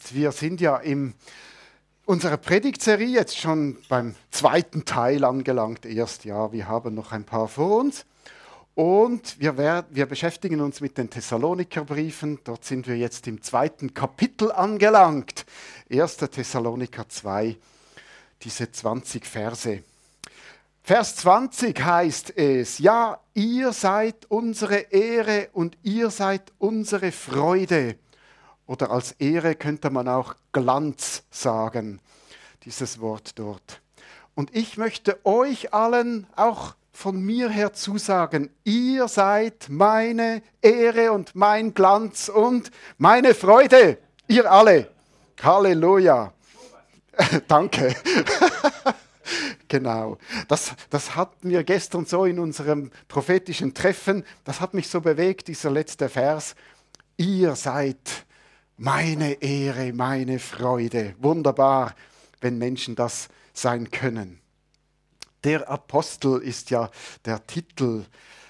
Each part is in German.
heißt, wir sind ja in unserer Predigtserie jetzt schon beim zweiten Teil angelangt. Erst ja, wir haben noch ein paar vor uns. Und wir beschäftigen uns mit den Thessalonikerbriefen. Dort sind wir jetzt im zweiten Kapitel angelangt. 1. Thessaloniker 2, diese 20 Verse. Vers 20 heißt es: Ja, ihr seid unsere Ehre und ihr seid unsere Freude. Oder als Ehre könnte man auch Glanz sagen, dieses Wort dort. Und ich möchte euch allen auch von mir her zusagen: Ihr seid meine Ehre und mein Glanz und meine Freude. Ihr alle. Halleluja. Danke. Genau. Das hatten wir gestern so in unserem prophetischen Treffen. Das hat mich so bewegt, dieser letzte Vers. Ihr seid meine Ehre, meine Freude. Wunderbar, wenn Menschen das sein können. Der Apostel ist ja der Titel.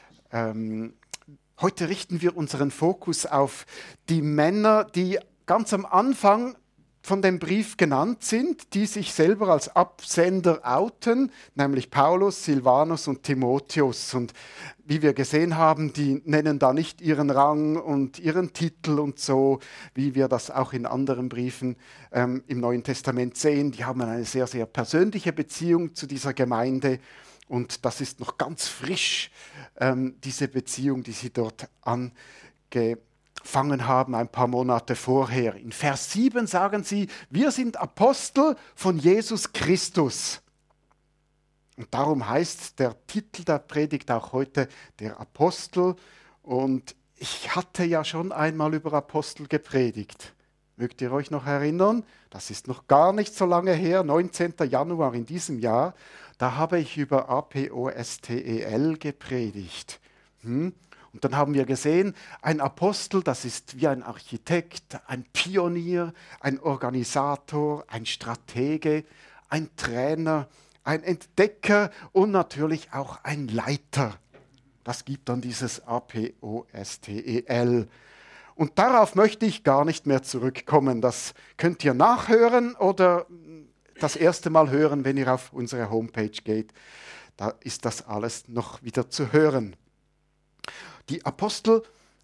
Heute richten wir unseren Fokus auf die Männer, die ganz am Anfang von dem Brief genannt sind, die sich selber als Absender outen, nämlich Paulus, Silvanus und Timotheus. Und wie wir gesehen haben, die nennen da nicht ihren Rang und ihren Titel und so, wie wir das auch in anderen Briefen im Neuen Testament sehen. Die haben eine sehr, sehr persönliche Beziehung zu dieser Gemeinde und das ist noch ganz frisch, diese Beziehung, die sie dort angefangen haben, ein paar Monate vorher. In Vers 7 sagen sie: Wir sind Apostel von Jesus Christus. Und darum heißt der Titel der Predigt auch heute der Apostel. Und ich hatte ja schon einmal über Apostel gepredigt. Mögt ihr euch noch erinnern? Das ist noch gar nicht so lange her, 19. Januar in diesem Jahr. Da habe ich über Apostel gepredigt. Und dann haben wir gesehen, ein Apostel, das ist wie ein Architekt, ein Pionier, ein Organisator, ein Stratege, ein Trainer, ein Entdecker und natürlich auch ein Leiter. Das gibt dann dieses Apostel. Und darauf möchte ich gar nicht mehr zurückkommen. Das könnt ihr nachhören oder das erste Mal hören, wenn ihr auf unsere Homepage geht. Da ist das alles noch wieder zu hören. Die Apostel,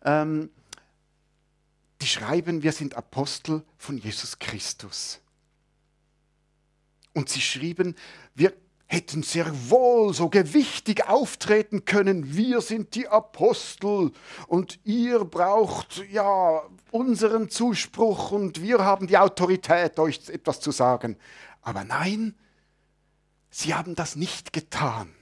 die schreiben, wir sind Apostel von Jesus Christus. Und sie schrieben, wir hätten sehr wohl so gewichtig auftreten können. Wir sind die Apostel und ihr braucht ja unseren Zuspruch und wir haben die Autorität, euch etwas zu sagen. Aber nein, sie haben das nicht getan,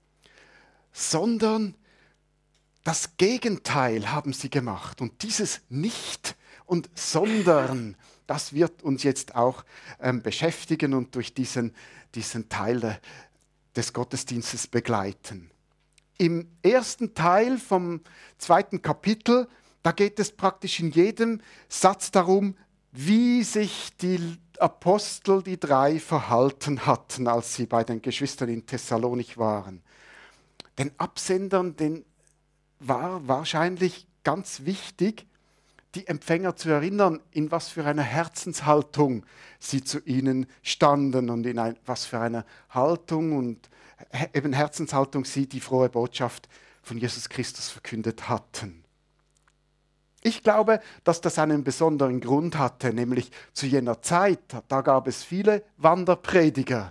sondern das Gegenteil haben sie gemacht. Und dieses Nicht und Sondern, das wird uns jetzt auch beschäftigen und durch diesen Teil des Gottesdienstes begleiten. Im ersten Teil vom zweiten Kapitel, da geht es praktisch in jedem Satz darum, wie sich die Apostel, die drei, verhalten hatten, als sie bei den Geschwistern in Thessalonik waren. Den Absendern, den war wahrscheinlich ganz wichtig, die Empfänger zu erinnern, in was für einer Herzenshaltung sie zu ihnen standen und in was für einer Haltung und eben Herzenshaltung sie die frohe Botschaft von Jesus Christus verkündet hatten. Ich glaube, dass das einen besonderen Grund hatte, nämlich zu jener Zeit, da gab es viele Wanderprediger,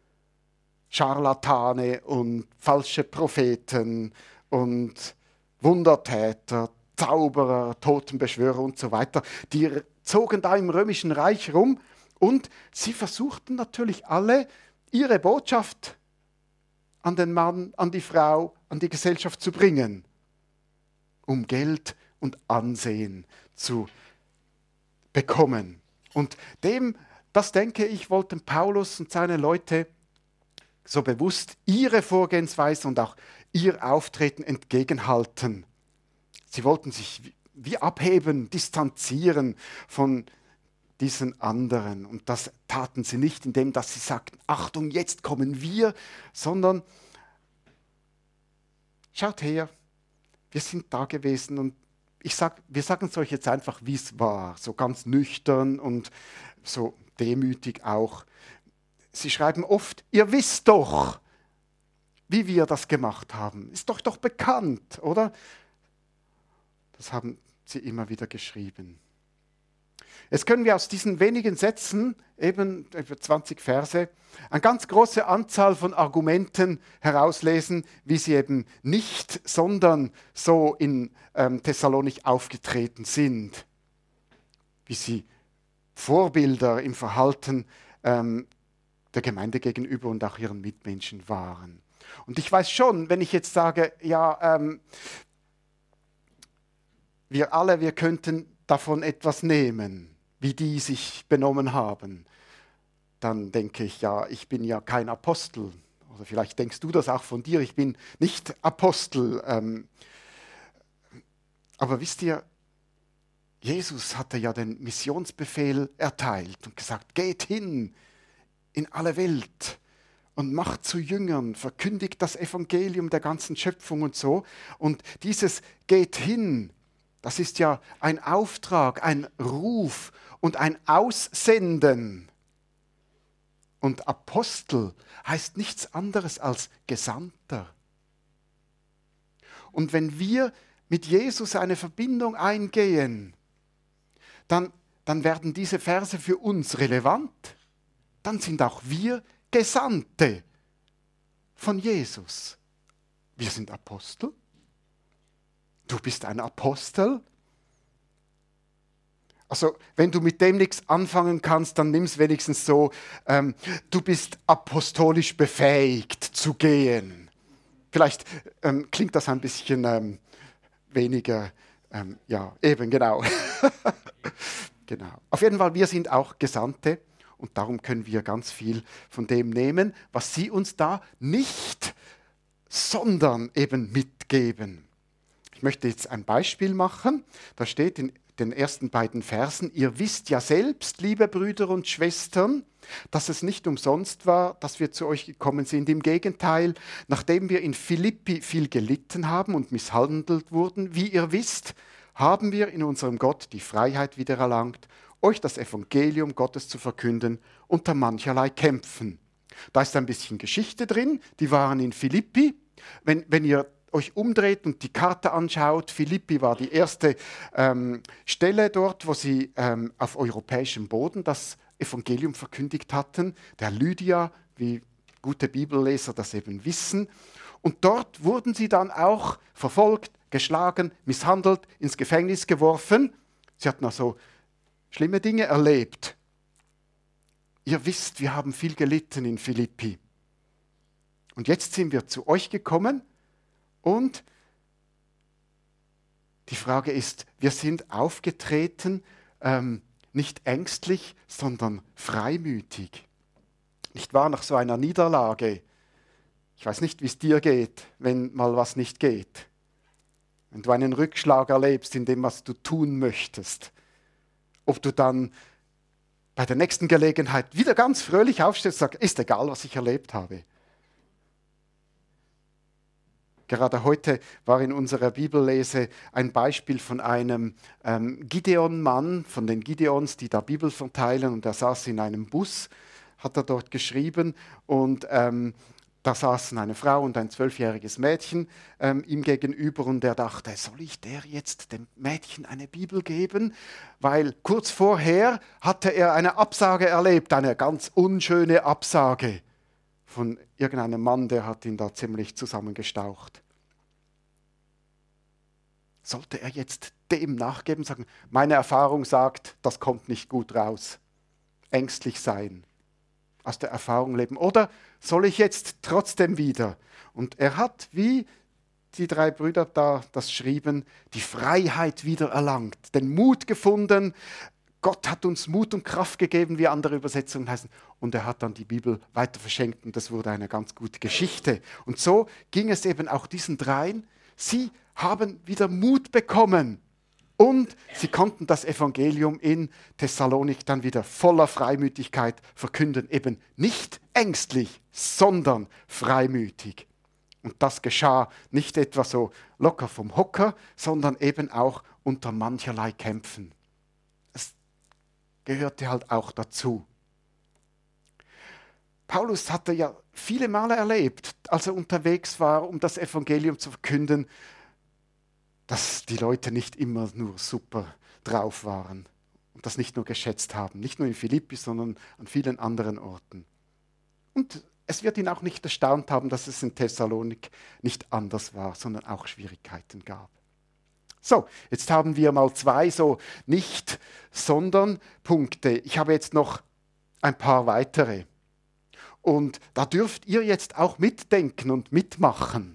Scharlatane und falsche Propheten und Wundertäter, Zauberer, Totenbeschwörer und so weiter. Die zogen da im Römischen Reich rum und sie versuchten natürlich alle, ihre Botschaft an den Mann, an die Frau, an die Gesellschaft zu bringen, um Geld und Ansehen zu bekommen. Und das denke ich, wollten Paulus und seine Leute so bewusst ihre Vorgehensweise und auch ihr Auftreten entgegenhalten. Sie wollten sich wie abheben, distanzieren von diesen anderen. Und das taten sie nicht, indem dass sie sagten: Achtung, jetzt kommen wir, sondern schaut her, wir sind da gewesen und wir sagen es euch jetzt einfach, wie es war, so ganz nüchtern und so demütig auch. Sie schreiben oft, ihr wisst doch, wie wir das gemacht haben. Ist doch bekannt, oder? Das haben sie immer wieder geschrieben. Jetzt können wir aus diesen wenigen Sätzen, eben über 20 Verse, eine ganz große Anzahl von Argumenten herauslesen, wie sie eben nicht, sondern so in Thessalonich aufgetreten sind. Wie sie Vorbilder im Verhalten der Gemeinde gegenüber und auch ihren Mitmenschen waren. Und ich weiß schon, wenn ich jetzt sage, ja, wir könnten davon etwas nehmen, wie die sich benommen haben, dann denke ich, ja, ich bin ja kein Apostel. Oder vielleicht denkst du das auch von dir, ich bin nicht Apostel. Aber wisst ihr, Jesus hatte ja den Missionsbefehl erteilt und gesagt, geht hin in alle Welt und macht zu Jüngern, verkündigt das Evangelium der ganzen Schöpfung und so. Und dieses geht hin, das ist ja ein Auftrag, ein Ruf und ein Aussenden. Und Apostel heißt nichts anderes als Gesandter. Und wenn wir mit Jesus eine Verbindung eingehen, dann werden diese Verse für uns relevant. Dann sind auch wir Gesandte von Jesus. Wir sind Apostel. Du bist ein Apostel. Also wenn du mit dem nichts anfangen kannst, dann nimm es wenigstens so, du bist apostolisch befähigt zu gehen. Vielleicht klingt das ein bisschen weniger, ja, eben genau. Genau. Auf jeden Fall, wir sind auch Gesandte und darum können wir ganz viel von dem nehmen, was sie uns da nicht, sondern eben mitgeben. Ich möchte jetzt ein Beispiel machen. Da steht in den ersten beiden Versen, ihr wisst ja selbst, liebe Brüder und Schwestern, dass es nicht umsonst war, dass wir zu euch gekommen sind. Im Gegenteil, nachdem wir in Philippi viel gelitten haben und misshandelt wurden, wie ihr wisst, haben wir in unserem Gott die Freiheit wiedererlangt, euch das Evangelium Gottes zu verkünden unter mancherlei Kämpfen. Da ist ein bisschen Geschichte drin, die waren in Philippi. Wenn ihr euch umdreht und die Karte anschaut, Philippi war die erste Stelle dort, wo sie auf europäischem Boden das Evangelium verkündigt hatten, der Lydia, wie gute Bibelleser das eben wissen. Und dort wurden sie dann auch verfolgt, geschlagen, misshandelt, ins Gefängnis geworfen. Sie hatten also schlimme Dinge erlebt. Ihr wisst, wir haben viel gelitten in Philippi. Und jetzt sind wir zu euch gekommen und die Frage ist, wir sind aufgetreten, nicht ängstlich, sondern freimütig. Nicht wahr, nach so einer Niederlage? Ich weiß nicht, wie es dir geht, wenn mal was nicht geht. Wenn du einen Rückschlag erlebst in dem, was du tun möchtest. Ob du dann bei der nächsten Gelegenheit wieder ganz fröhlich aufstehst und sagst, ist egal, was ich erlebt habe. Gerade heute war in unserer Bibellese ein Beispiel von einem Gideon-Mann, von den Gideons, die da Bibel verteilen. Und er saß in einem Bus, hat er dort geschrieben. Und da saßen eine Frau und ein 12-jähriges Mädchen ihm gegenüber. Und er dachte, soll ich der jetzt dem Mädchen eine Bibel geben? Weil kurz vorher hatte er eine Absage erlebt, eine ganz unschöne Absage von irgendeinem Mann, der hat ihn da ziemlich zusammengestaucht. Sollte er jetzt dem nachgeben, sagen, meine Erfahrung sagt, das kommt nicht gut raus. Ängstlich sein, aus der Erfahrung leben. Oder soll ich jetzt trotzdem wieder? Und er hat, wie die drei Brüder da das schrieben, die Freiheit wieder erlangt, den Mut gefunden. Gott hat uns Mut und Kraft gegeben, wie andere Übersetzungen heißen. Und er hat dann die Bibel weiter verschenkt und das wurde eine ganz gute Geschichte. Und so ging es eben auch diesen dreien. Sie haben wieder Mut bekommen und sie konnten das Evangelium in Thessalonik dann wieder voller Freimütigkeit verkünden. Eben nicht ängstlich, sondern freimütig. Und das geschah nicht etwa so locker vom Hocker, sondern eben auch unter mancherlei Kämpfen. Es gehörte halt auch dazu. Paulus hatte ja viele Male erlebt, als er unterwegs war, um das Evangelium zu verkünden, dass die Leute nicht immer nur super drauf waren und das nicht nur geschätzt haben. Nicht nur in Philippi, sondern an vielen anderen Orten. Und es wird ihn auch nicht erstaunt haben, dass es in Thessalonik nicht anders war, sondern auch Schwierigkeiten gab. So, jetzt haben wir mal 2 so nicht, sondern Punkte. Ich habe jetzt noch ein paar weitere. Und da dürft ihr jetzt auch mitdenken und mitmachen.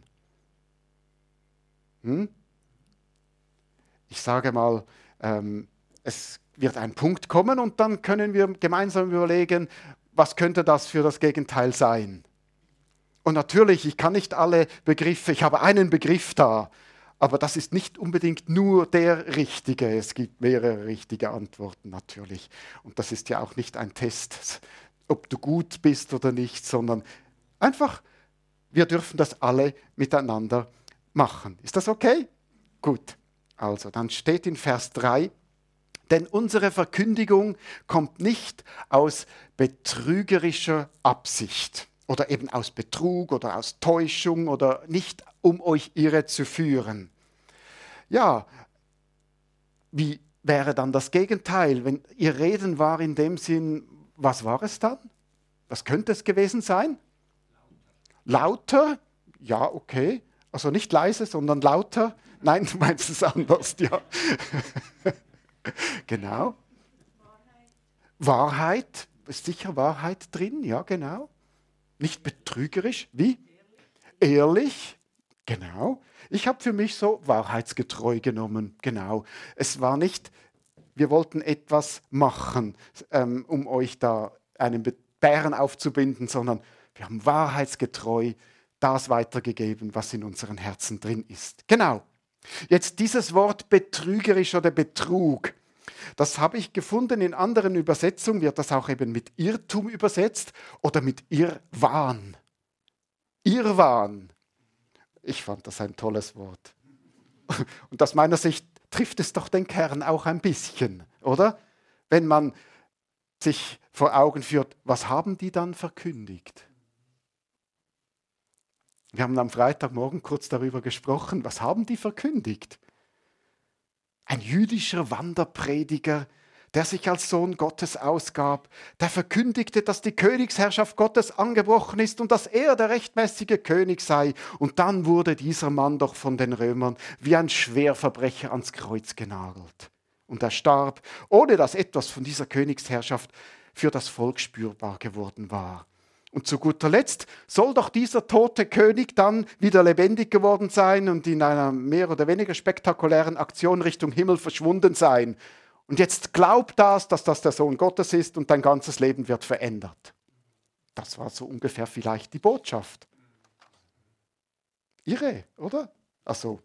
Ich sage mal, es wird ein Punkt kommen und dann können wir gemeinsam überlegen, was könnte das für das Gegenteil sein. Und natürlich, ich kann nicht alle Begriffe, ich habe einen Begriff da, aber das ist nicht unbedingt nur der richtige. Es gibt mehrere richtige Antworten natürlich. Und das ist ja auch nicht ein Test, ob du gut bist oder nicht, sondern einfach, wir dürfen das alle miteinander machen. Ist das okay? Gut. Also, dann steht in Vers 3, denn unsere Verkündigung kommt nicht aus betrügerischer Absicht oder eben aus Betrug oder aus Täuschung oder nicht, um euch irre zu führen. Ja, wie wäre dann das Gegenteil? Wenn ihr Reden war in dem Sinn, was war es dann? Was könnte es gewesen sein? Lauter? Ja, okay. Also nicht leise, sondern lauter. Nein, du meinst es anders, ja. Genau. Wahrheit, ist sicher Wahrheit drin, ja, genau. Nicht betrügerisch, wie? Ehrlich, genau. Ich habe für mich so wahrheitsgetreu genommen, genau. Es war nicht, wir wollten etwas machen, um euch da einen Bären aufzubinden, sondern wir haben wahrheitsgetreu das weitergegeben, was in unseren Herzen drin ist. Genau. Jetzt dieses Wort betrügerisch oder Betrug, das habe ich gefunden in anderen Übersetzungen, wird das auch eben mit Irrtum übersetzt oder mit Irrwahn. Irrwahn. Ich fand das ein tolles Wort. Und aus meiner Sicht trifft es doch den Kern auch ein bisschen, oder? Wenn man sich vor Augen führt, was haben die dann verkündigt? Wir haben am Freitagmorgen kurz darüber gesprochen, was haben die verkündigt? Ein jüdischer Wanderprediger, der sich als Sohn Gottes ausgab, der verkündigte, dass die Königsherrschaft Gottes angebrochen ist und dass er der rechtmäßige König sei. Und dann wurde dieser Mann doch von den Römern wie ein Schwerverbrecher ans Kreuz genagelt. Und er starb, ohne dass etwas von dieser Königsherrschaft für das Volk spürbar geworden war. Und zu guter Letzt soll doch dieser tote König dann wieder lebendig geworden sein und in einer mehr oder weniger spektakulären Aktion Richtung Himmel verschwunden sein. Und jetzt glaub das, dass das der Sohn Gottes ist und dein ganzes Leben wird verändert. Das war so ungefähr vielleicht die Botschaft. Irre, oder? Also,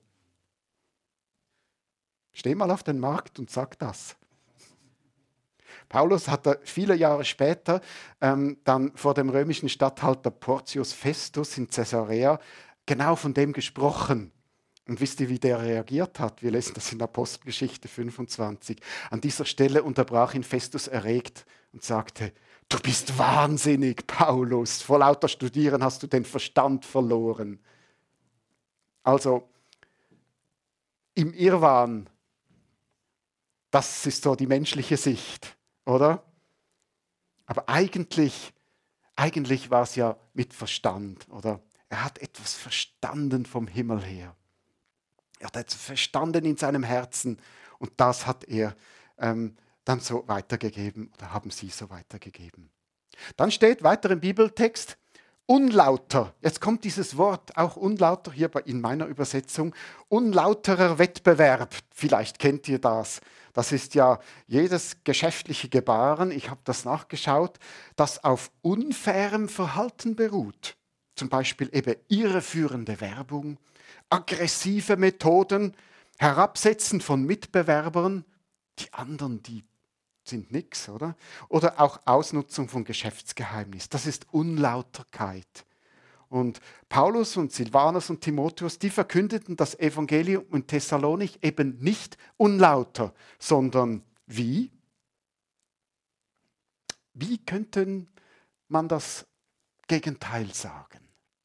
steh mal auf den Markt und sag das. Paulus hat viele Jahre später dann vor dem römischen Statthalter Porcius Festus in Caesarea genau von dem gesprochen. Und wisst ihr, wie der reagiert hat? Wir lesen das in Apostelgeschichte 25. An dieser Stelle unterbrach ihn Festus erregt und sagte, du bist wahnsinnig, Paulus. Vor lauter Studieren hast du den Verstand verloren. Also im Irrwahn, das ist so die menschliche Sicht. Oder? Aber eigentlich war es ja mit Verstand, oder? Er hat etwas verstanden vom Himmel her. Er hat etwas verstanden in seinem Herzen und das hat er dann so weitergegeben oder haben sie so weitergegeben. Dann steht weiter im Bibeltext, unlauter. Jetzt kommt dieses Wort, auch unlauter hier in meiner Übersetzung, unlauterer Wettbewerb. Vielleicht kennt ihr das. Das ist ja jedes geschäftliche Gebaren, ich habe das nachgeschaut, das auf unfairem Verhalten beruht. Zum Beispiel eben irreführende Werbung, aggressive Methoden, Herabsetzen von Mitbewerbern, die anderen, die sind nichts, oder? Oder auch Ausnutzung von Geschäftsgeheimnis. Das ist Unlauterkeit. Und Paulus und Silvanus und Timotheus, die verkündeten das Evangelium in Thessalonich eben nicht unlauter, sondern wie? Wie könnte man das Gegenteil sagen?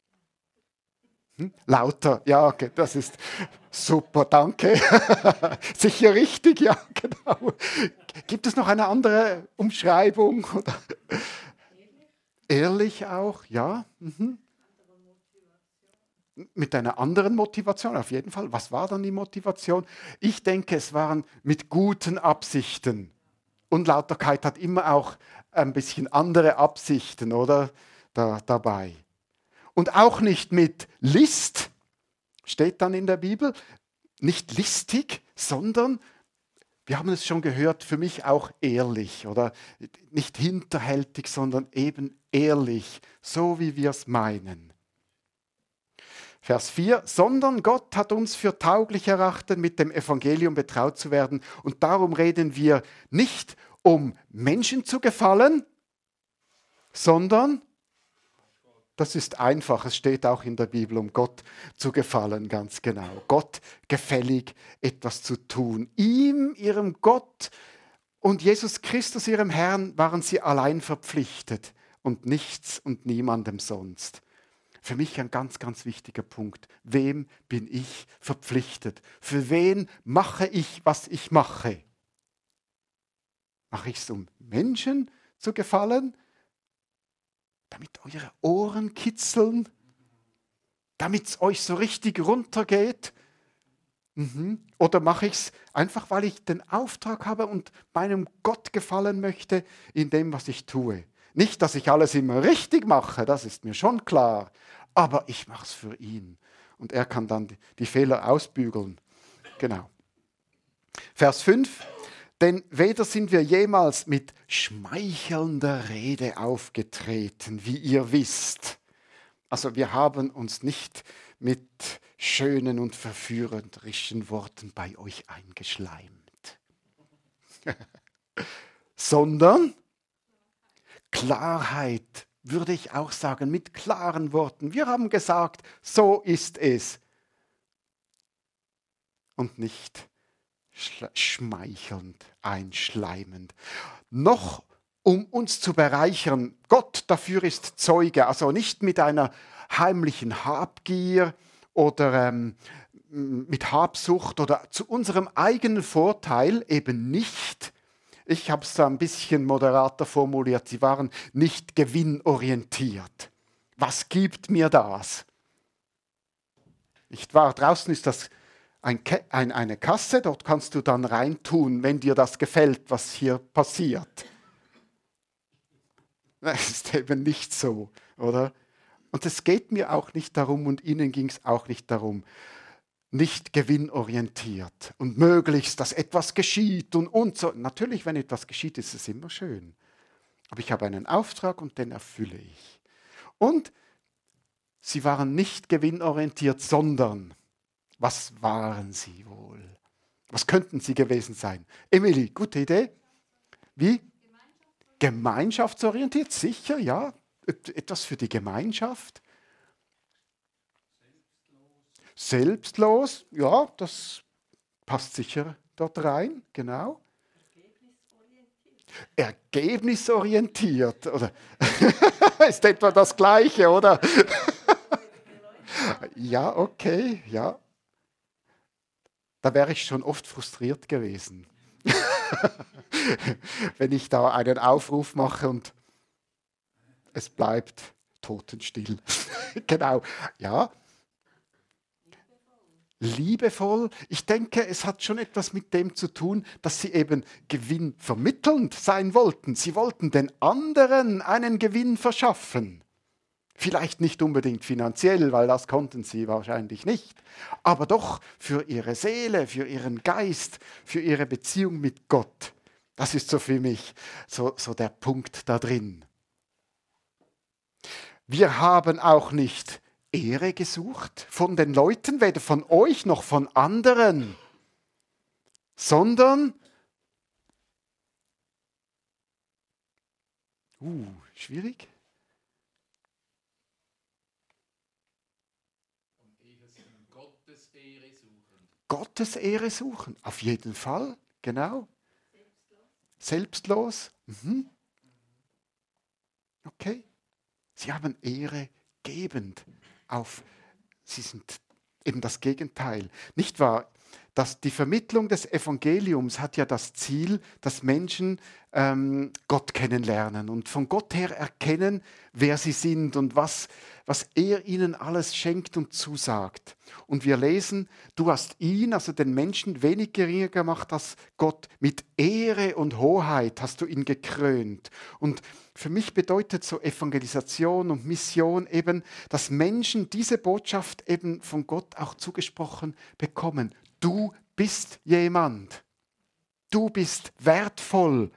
Lauter, ja, okay, das ist super, danke. Sicher richtig, ja, genau. Gibt es noch eine andere Umschreibung? Oder? Ehrlich auch, ja. Mhm. Mit einer anderen Motivation, auf jeden Fall. Was war dann die Motivation? Ich denke, es waren mit guten Absichten. Unlauterkeit hat immer auch ein bisschen andere Absichten, oder? Dabei. Und auch nicht mit List, steht dann in der Bibel, nicht listig, sondern, wir haben es schon gehört, für mich auch ehrlich, oder? Nicht hinterhältig, sondern eben ehrlich, so wie wir es meinen. Vers 4, sondern Gott hat uns für tauglich erachtet, mit dem Evangelium betraut zu werden. Und darum reden wir nicht, um Menschen zu gefallen, sondern, das ist einfach, es steht auch in der Bibel, um Gott zu gefallen, ganz genau. Gott gefällig etwas zu tun. Ihm, ihrem Gott und Jesus Christus, ihrem Herrn, waren sie allein verpflichtet und nichts und niemandem sonst. Für mich ein ganz, ganz wichtiger Punkt. Wem bin ich verpflichtet? Für wen mache ich, was ich mache? Mache ich es, um Menschen zu gefallen? Damit eure Ohren kitzeln? Damit es euch so richtig runtergeht? Oder mache ich es einfach, weil ich den Auftrag habe und meinem Gott gefallen möchte in dem, was ich tue? Nicht, dass ich alles immer richtig mache, das ist mir schon klar. Aber ich mache es für ihn. Und er kann dann die Fehler ausbügeln. Genau. Vers 5. Denn weder sind wir jemals mit schmeichelnder Rede aufgetreten, wie ihr wisst. Also wir haben uns nicht mit schönen und verführerischen Worten bei euch eingeschleimt, sondern Klarheit, würde ich auch sagen, mit klaren Worten. Wir haben gesagt, so ist es. Und nicht schmeichelnd, einschleimend. Noch um uns zu bereichern, Gott dafür ist Zeuge, also nicht mit einer heimlichen Habgier oder mit Habsucht oder zu unserem eigenen Vorteil eben nicht. Ich habe es da ein bisschen moderater formuliert, sie waren nicht gewinnorientiert. Was gibt mir das? Nicht wahr? Draußen ist das eine Kasse, dort kannst du dann reintun, wenn dir das gefällt, was hier passiert. Das ist eben nicht so, oder? Und es geht mir auch nicht darum, und Ihnen ging es auch nicht darum, nicht gewinnorientiert und möglichst, dass etwas geschieht und so. Natürlich, wenn etwas geschieht, ist es immer schön. Aber ich habe einen Auftrag und den erfülle ich. Und sie waren nicht gewinnorientiert, sondern was waren sie wohl? Was könnten sie gewesen sein? Emily, gute Idee? Wie? Gemeinschaftsorientiert, sicher, ja. Etwas für die Gemeinschaft. Selbstlos, ja, das passt sicher dort rein, genau. Ergebnisorientiert, oder? Ist etwa das Gleiche, oder? Ja, okay, ja. Da wäre ich schon oft frustriert gewesen. Wenn ich da einen Aufruf mache und es bleibt totenstill. Genau, ja. Liebevoll. Ich denke, es hat schon etwas mit dem zu tun, dass sie eben gewinnvermittelnd sein wollten. Sie wollten den anderen einen Gewinn verschaffen. Vielleicht nicht unbedingt finanziell, weil das konnten sie wahrscheinlich nicht, aber doch für ihre Seele, für ihren Geist, für ihre Beziehung mit Gott. Das ist so für mich so der Punkt da drin. Wir haben auch nicht Ehre gesucht von den Leuten, weder von euch noch von anderen, sondern, schwierig, Gottes Ehre suchen. Auf jeden Fall, genau. Selbstlos. Mhm. Okay. Sie haben Ehre gebend sie sind eben das Gegenteil. Nicht wahr? Die Vermittlung des Evangeliums hat ja das Ziel, dass Menschen Gott kennenlernen und von Gott her erkennen, wer sie sind und was er ihnen alles schenkt und zusagt. Und wir lesen, du hast ihn, also den Menschen, wenig geringer gemacht als Gott. Mit Ehre und Hoheit hast du ihn gekrönt. Und für mich bedeutet so Evangelisation und Mission eben, dass Menschen diese Botschaft eben von Gott auch zugesprochen bekommen. Du bist jemand. Du bist wertvoll.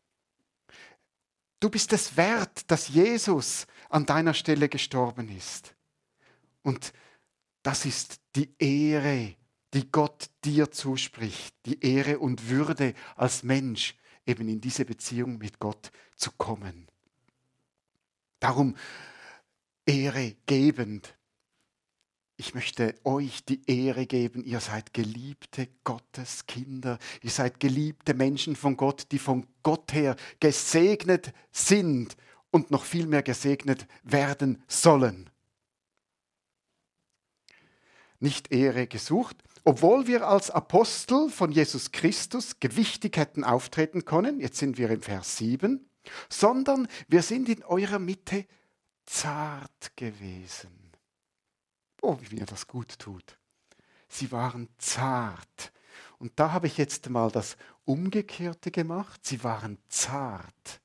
Du bist es wert, dass Jesus an deiner Stelle gestorben ist. Und das ist die Ehre, die Gott dir zuspricht. Die Ehre und Würde als Mensch, eben in diese Beziehung mit Gott zu kommen. Darum Ehre gebend. Ich möchte euch die Ehre geben, ihr seid geliebte Gotteskinder, ihr seid geliebte Menschen von Gott, die von Gott her gesegnet sind und noch viel mehr gesegnet werden sollen. Nicht Ehre gesucht, obwohl wir als Apostel von Jesus Christus gewichtig hätten auftreten können, jetzt sind wir im Vers 7, sondern wir sind in eurer Mitte zart gewesen. Oh, wie mir das gut tut. Sie waren zart. Und da habe ich jetzt mal das Umgekehrte gemacht. Sie waren zart.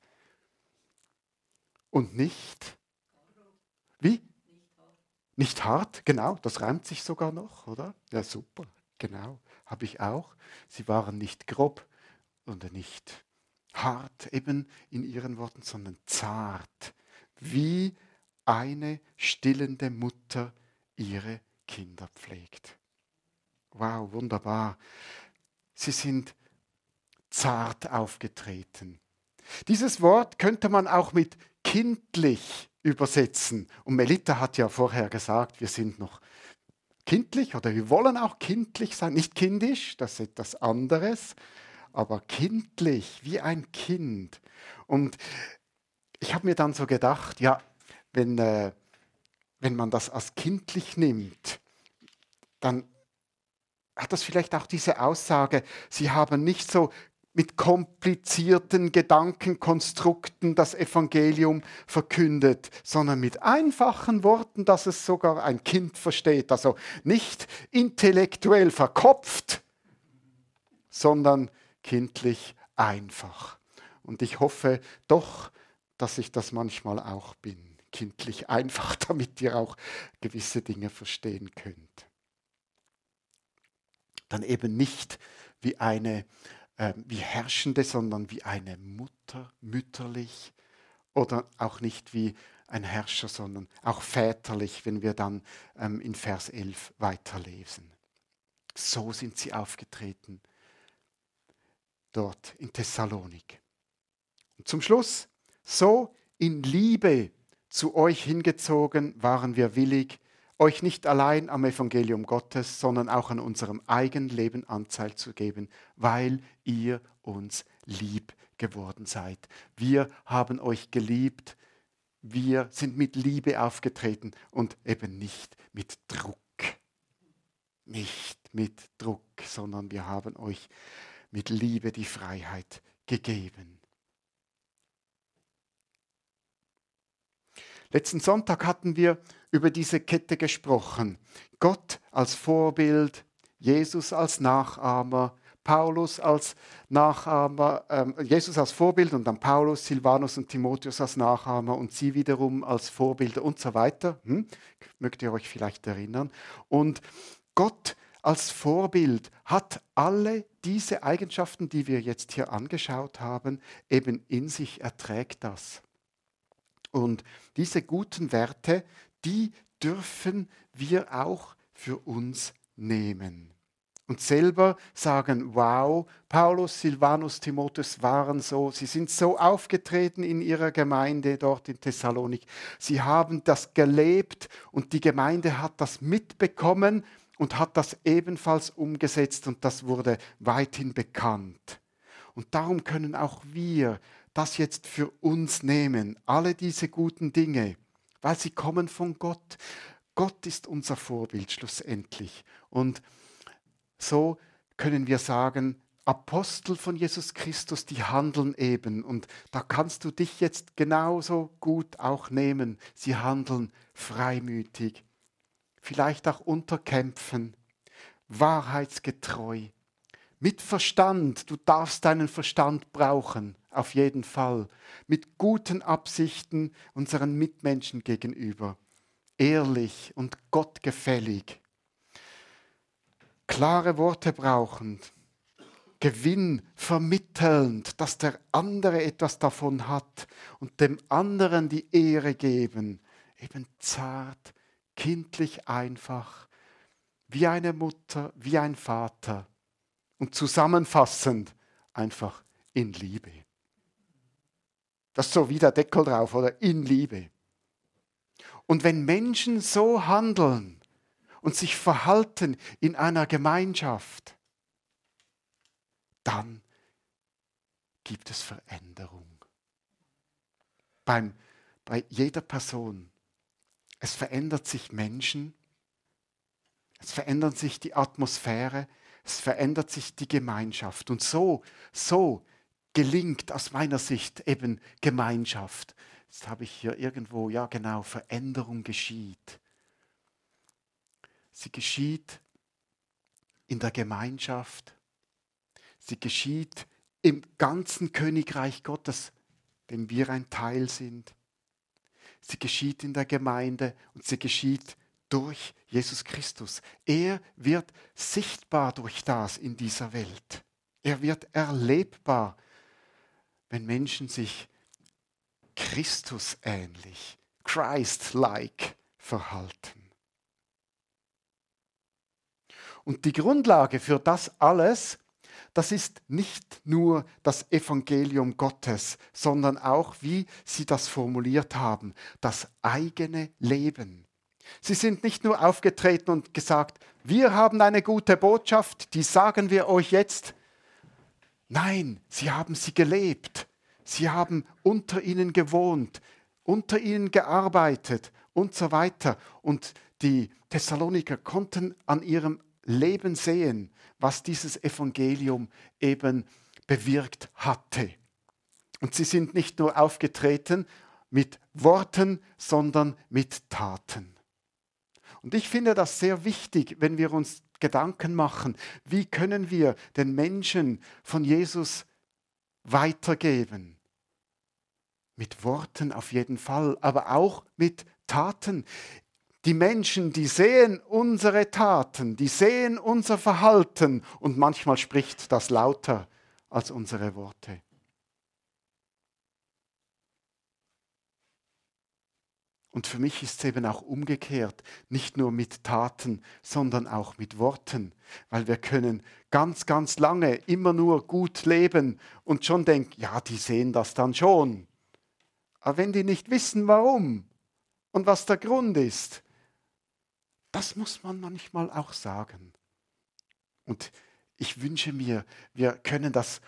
Und nicht? Wie? Nicht hart, genau. Das reimt sich sogar noch, oder? Ja, super. Genau. Habe ich auch. Sie waren nicht grob und nicht hart eben in ihren Worten, sondern zart. Wie eine stillende Mutter ihre Kinder pflegt. Wow, wunderbar. Sie sind zart aufgetreten. Dieses Wort könnte man auch mit kindlich übersetzen. Und Melita hat ja vorher gesagt, wir sind noch kindlich oder wir wollen auch kindlich sein. Nicht kindisch, das ist etwas anderes, aber kindlich, wie ein Kind. Und ich habe mir dann so gedacht, ja, wenn man das als kindlich nimmt, dann hat das vielleicht auch diese Aussage, sie haben nicht so mit komplizierten Gedankenkonstrukten das Evangelium verkündet, sondern mit einfachen Worten, dass es sogar ein Kind versteht. Also nicht intellektuell verkopft, sondern kindlich einfach. Und ich hoffe doch, dass ich das manchmal auch bin. Kindlich einfach, damit ihr auch gewisse Dinge verstehen könnt. Dann eben nicht wie wie Herrschende, sondern wie eine Mutter, mütterlich, oder auch nicht wie ein Herrscher, sondern auch väterlich, wenn wir dann in Vers 11 weiterlesen. So sind sie aufgetreten dort in Thessalonik. Und zum Schluss, so in Liebe zu euch hingezogen waren wir willig, euch nicht allein am Evangelium Gottes, sondern auch an unserem eigenen Leben Anteil zu geben, weil ihr uns lieb geworden seid. Wir haben euch geliebt, wir sind mit Liebe aufgetreten und eben nicht mit Druck. Nicht mit Druck, sondern wir haben euch mit Liebe die Freiheit gegeben. Letzten Sonntag hatten wir über diese Kette gesprochen. Gott als Vorbild, Jesus als Nachahmer, Paulus als Nachahmer, Jesus als Vorbild und dann Paulus, Silvanus und Timotheus als Nachahmer und sie wiederum als Vorbilder und so weiter. Mögt ihr euch vielleicht erinnern? Und Gott als Vorbild hat alle diese Eigenschaften, die wir jetzt hier angeschaut haben, eben in sich, erträgt das. Und diese guten Werte, die dürfen wir auch für uns nehmen. Und selber sagen, wow, Paulus, Silvanus, Timotheus waren so, sie sind so aufgetreten in ihrer Gemeinde dort in Thessalonik. Sie haben das gelebt und die Gemeinde hat das mitbekommen und hat das ebenfalls umgesetzt und das wurde weithin bekannt. Und darum können auch wir das jetzt für uns nehmen, alle diese guten Dinge, weil sie kommen von Gott. Gott ist unser Vorbild schlussendlich. Und so können wir sagen, Apostel von Jesus Christus, die handeln eben. Und da kannst du dich jetzt genauso gut auch nehmen. Sie handeln freimütig, vielleicht auch unter Kämpfen, wahrheitsgetreu, mit Verstand. Du darfst deinen Verstand brauchen, auf jeden Fall. Mit guten Absichten unseren Mitmenschen gegenüber. Ehrlich und gottgefällig. Klare Worte brauchend. Gewinn vermittelnd, dass der andere etwas davon hat und dem anderen die Ehre geben. Eben zart, kindlich einfach, wie eine Mutter, wie ein Vater. Und zusammenfassend einfach in Liebe. Das ist so wie der Deckel drauf, oder? In Liebe. Und wenn Menschen so handeln und sich verhalten in einer Gemeinschaft, dann gibt es Veränderung. Bei jeder Person. Es verändert sich Menschen, es verändert sich die Atmosphäre, es verändert sich die Gemeinschaft. Und so gelingt aus meiner Sicht eben Gemeinschaft. Jetzt habe ich hier irgendwo, ja genau, Veränderung geschieht. Sie geschieht in der Gemeinschaft. Sie geschieht im ganzen Königreich Gottes, dem wir ein Teil sind. Sie geschieht in der Gemeinde und sie geschieht durch Jesus Christus. Er wird sichtbar durch das in dieser Welt. Er wird erlebbar, wenn Menschen sich Christus ähnlich, Christ-like verhalten. Und die Grundlage für das alles, das ist nicht nur das Evangelium Gottes, sondern auch, wie Sie das formuliert haben, das eigene Leben. Sie sind nicht nur aufgetreten und gesagt, wir haben eine gute Botschaft, die sagen wir euch jetzt. Nein, sie haben sie gelebt. Sie haben unter ihnen gewohnt, unter ihnen gearbeitet und so weiter. Und die Thessaloniker konnten an ihrem Leben sehen, was dieses Evangelium eben bewirkt hatte. Und sie sind nicht nur aufgetreten mit Worten, sondern mit Taten. Und ich finde das sehr wichtig, wenn wir uns Gedanken machen, wie können wir den Menschen von Jesus weitergeben? Mit Worten auf jeden Fall, aber auch mit Taten. Die Menschen, die sehen unsere Taten, die sehen unser Verhalten und manchmal spricht das lauter als unsere Worte. Und für mich ist es eben auch umgekehrt, nicht nur mit Taten, sondern auch mit Worten, weil wir können ganz, ganz lange immer nur gut leben und schon denken, ja, die sehen das dann schon. Aber wenn die nicht wissen, warum und was der Grund ist, das muss man manchmal auch sagen. Und ich wünsche mir, wir können das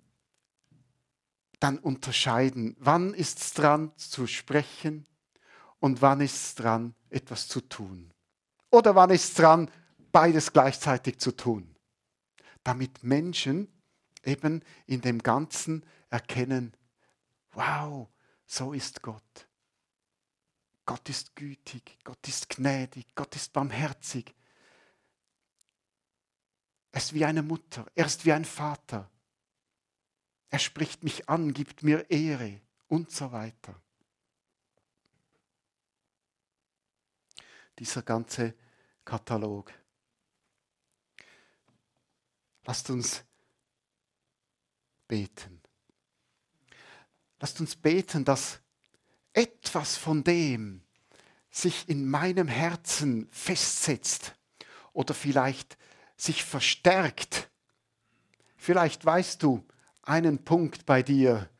dann unterscheiden. Wann ist es dran zu sprechen? Und wann ist es dran, etwas zu tun? Oder wann ist es dran, beides gleichzeitig zu tun? Damit Menschen eben in dem Ganzen erkennen, wow, so ist Gott. Gott ist gütig, Gott ist gnädig, Gott ist barmherzig. Er ist wie eine Mutter, er ist wie ein Vater. Er spricht mich an, gibt mir Ehre und so weiter. Dieser ganze Katalog. Lasst uns beten. Lasst uns beten, dass etwas von dem sich in meinem Herzen festsetzt oder vielleicht sich verstärkt. Vielleicht weißt du einen Punkt bei dir,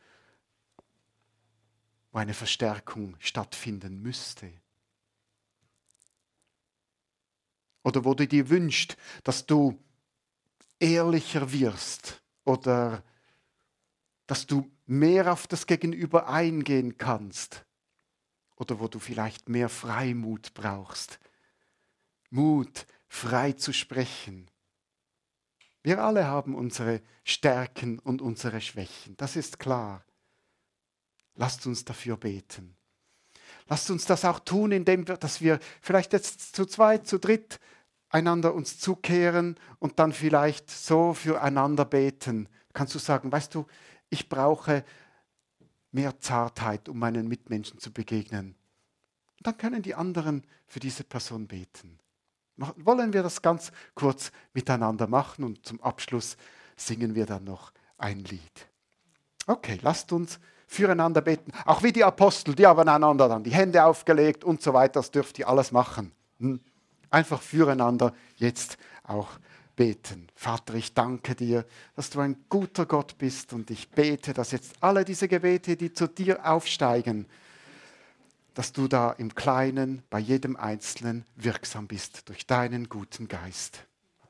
wo eine Verstärkung stattfinden müsste. oder wo du dir wünschst, dass du ehrlicher wirst oder dass du mehr auf das Gegenüber eingehen kannst oder wo du vielleicht mehr Freimut brauchst. Mut, frei zu sprechen. Wir alle haben unsere Stärken und unsere Schwächen, das ist klar. Lasst uns dafür beten. Lasst uns das auch tun, dass wir vielleicht jetzt zu zweit, zu dritt einander uns zukehren und dann vielleicht so füreinander beten. Kannst du sagen, weißt du, ich brauche mehr Zartheit, um meinen Mitmenschen zu begegnen. Und dann können die anderen für diese Person beten. Wollen wir das ganz kurz miteinander machen und zum Abschluss singen wir dann noch ein Lied. Okay, lasst uns füreinander beten. Auch wie die Apostel, die haben einander dann die Hände aufgelegt und so weiter. Das dürft ihr alles machen. Einfach füreinander jetzt auch beten. Vater, ich danke dir, dass du ein guter Gott bist und ich bete, dass jetzt alle diese Gebete, die zu dir aufsteigen, dass du da im Kleinen bei jedem Einzelnen wirksam bist durch deinen guten Geist.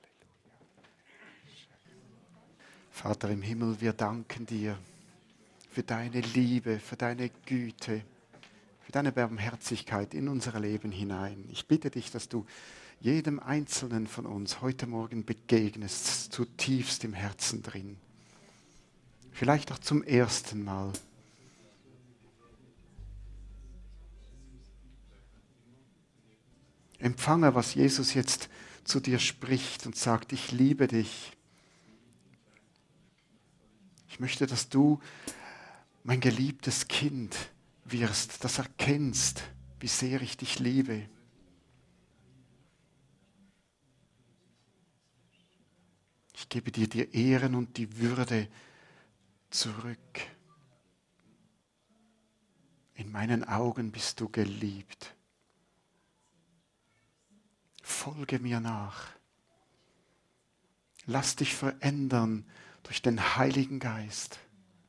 Vater im Himmel, wir danken dir für deine Liebe, für deine Güte, für deine Barmherzigkeit in unser Leben hinein. Ich bitte dich, dass du jedem Einzelnen von uns heute Morgen begegnest, zutiefst im Herzen drin. Vielleicht auch zum ersten Mal. Empfange, was Jesus jetzt zu dir spricht und sagt, ich liebe dich. Ich möchte, dass du mein geliebtes Kind wirst, das erkennst, wie sehr ich dich liebe. Ich gebe dir die Ehren und die Würde zurück. In meinen Augen bist du geliebt. Folge mir nach. Lass dich verändern durch den Heiligen Geist.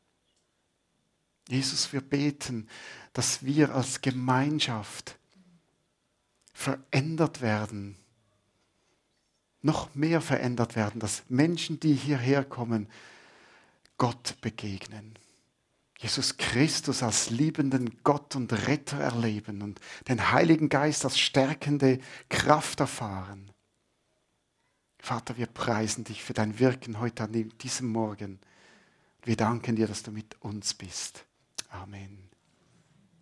Jesus, wir beten, dass wir als Gemeinschaft verändert werden, noch mehr verändert werden, dass Menschen, die hierher kommen, Gott begegnen. Jesus Christus als liebenden Gott und Retter erleben und den Heiligen Geist als stärkende Kraft erfahren. Vater, wir preisen dich für dein Wirken heute an diesem Morgen. Wir danken dir, dass du mit uns bist. Amen.